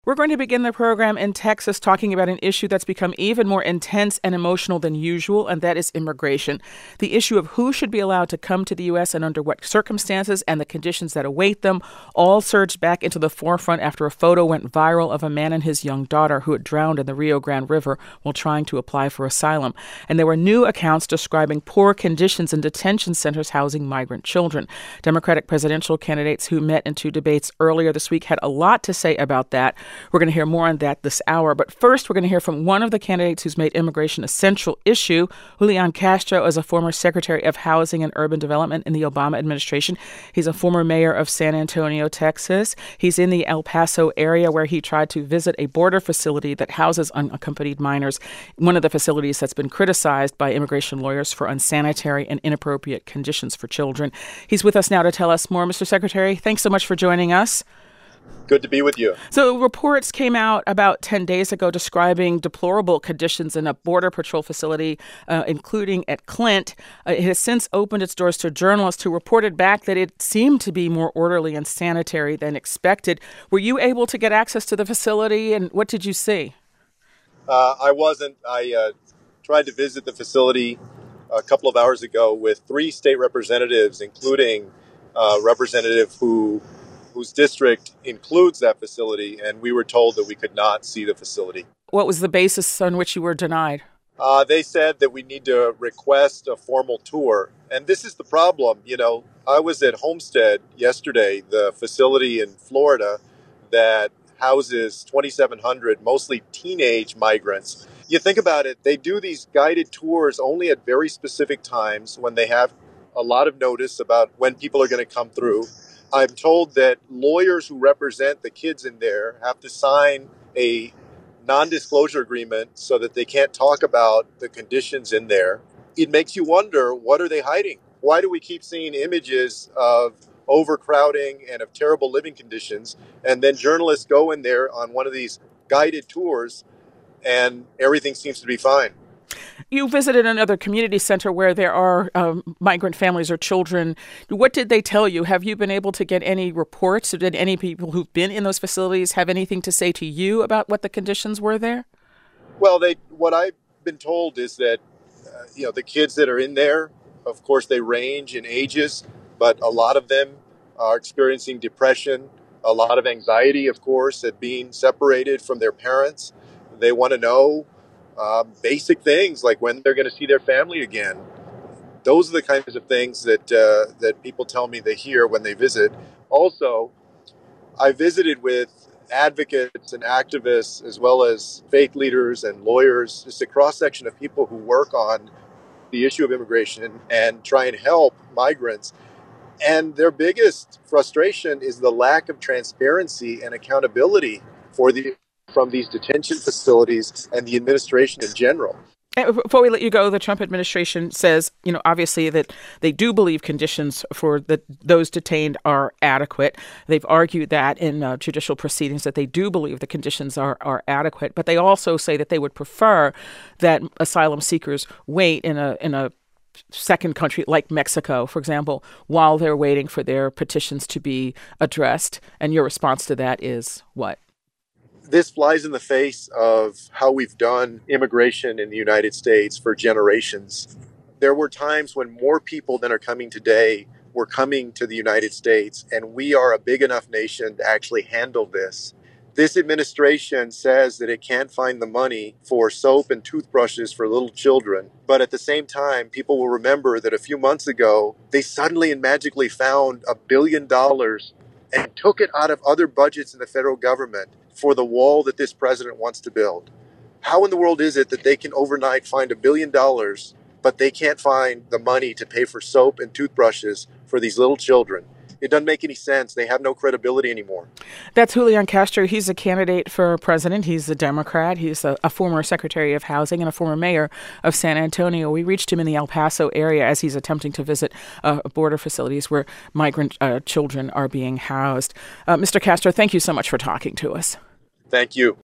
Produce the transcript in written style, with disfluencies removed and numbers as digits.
We're going to begin the program in Texas talking about an issue that's become even more intense and emotional than usual, and that is immigration. The issue of who should be allowed to come to the U.S. and under what circumstances and the conditions that await them all surged back into the forefront after a photo went viral of a man and his young daughter who had drowned in the Rio Grande River while trying to apply for asylum. And there were new accounts describing poor conditions in detention centers housing migrant children. Democratic presidential candidates who met in two debates earlier this week had a lot to say about that. We're going to hear more on that this hour. But first, we're going to hear from one of the candidates who's made immigration a central issue. Julian Castro is a former Secretary of Housing and Urban Development in the Obama administration. He's a former mayor of San Antonio, Texas. He's in the El Paso area where he tried to visit a border facility that houses unaccompanied minors, one of the facilities that's been criticized by immigration lawyers for unsanitary and inappropriate conditions for children. He's with us now to tell us more. Mr. Secretary, thanks so much for joining us. Good to be with you. So reports came out about 10 days ago describing deplorable conditions in a Border Patrol facility, including at Clint. It has since opened its doors to journalists who reported back that it seemed to be more orderly and sanitary than expected. Were you able to get access to the facility, and what did you see? I wasn't. I tried to visit the facility a couple of hours ago with 3 state representatives, including a representative whose district includes that facility, and we were told that we could not see the facility. What was the basis on which you were denied? They said that we need to request a formal tour, and this is the problem. You know, I was at Homestead yesterday, the facility in Florida that houses 2,700, mostly teenage migrants. You think about it, they do these guided tours only at very specific times when they have a lot of notice about when people are going to come through. I'm told that lawyers who represent the kids in there have to sign a non-disclosure agreement so that they can't talk about the conditions in there. It makes you wonder, what are they hiding? Why do we keep seeing images of overcrowding and of terrible living conditions, and then journalists go in there on one of these guided tours and everything seems to be fine? You visited another community center where there are migrant families or children. What did they tell you? Have you been able to get any reports? Or did any people who've been in those facilities have anything to say to you about what the conditions were there? Well, what I've been told is that, the kids that are in there, of course, they range in ages, but a lot of them are experiencing depression, a lot of anxiety, of course, at being separated from their parents. They want to know basic things like when they're going to see their family again. Those are the kinds of things that people tell me they hear when they visit. Also, I visited with advocates and activists as well as faith leaders and lawyers, just a cross-section of people who work on the issue of immigration and try and help migrants. And their biggest frustration is the lack of transparency and accountability from these detention facilities and the administration in general. Before we let you go, the Trump administration says, obviously that they do believe conditions for those detained are adequate. They've argued that in judicial proceedings that they do believe the conditions are adequate, but they also say that they would prefer that asylum seekers wait in a second country like Mexico, for example, while they're waiting for their petitions to be addressed. And your response to that is what? This flies in the face of how we've done immigration in the United States for generations. There were times when more people than are coming today were coming to the United States, and we are a big enough nation to actually handle this. This administration says that it can't find the money for soap and toothbrushes for little children, but at the same time, people will remember that a few months ago, they suddenly and magically found $1 billion and took it out of other budgets in the federal government for the wall that this president wants to build. How in the world is it that they can overnight find $1 billion, but they can't find the money to pay for soap and toothbrushes for these little children? It doesn't make any sense. They have no credibility anymore. That's Julian Castro. He's a candidate for president. He's a Democrat. He's a former Secretary of Housing and a former mayor of San Antonio. We reached him in the El Paso area as he's attempting to visit border facilities where migrant children are being housed. Mr. Castro, thank you so much for talking to us. Thank you.